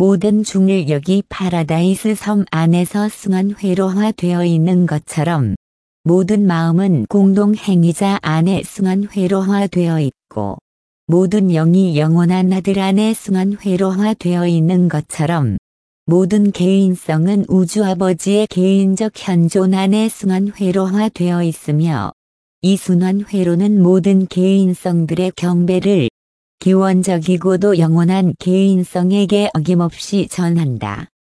모든 중일력이 파라다이스 섬 안에서 승환회로화되어 있는 것처럼 모든 마음은 공동행위자 안에 승환회로화되어 있고 모든 영이 영원한 아들 안에 승환회로화되어 있는 것처럼 모든 개인성은 우주 아버지의 개인적 현존 안에 승환회로화되어 있으며 이 순환회로는 모든 개인성들의 경배를 기원적이고도 영원한 개인성에게 어김없이 전한다.